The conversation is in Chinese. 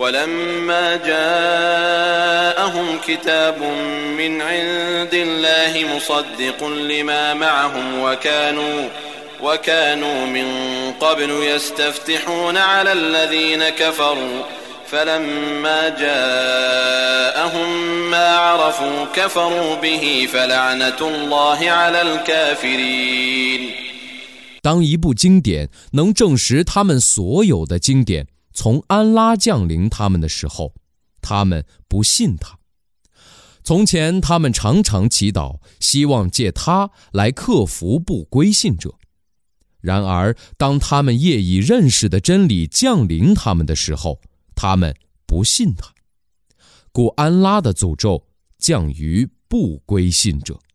ولما جاءهم كتاب من عند الله مصدق لما معهم وكانوا من قبل يستفتحون على الذين كفروا فلما جاءهم ما عرفوا كفروا به فلعنة الله على الكافرين。 当一部经典能证实他们所有的经典从安拉降临他们的时候，他们不信他。从前他们常常祈祷，希望借他来克服不归信者。然而当他们业已认识的真理降临他们的时候，他们不信他。故安拉的诅咒降于不归信者。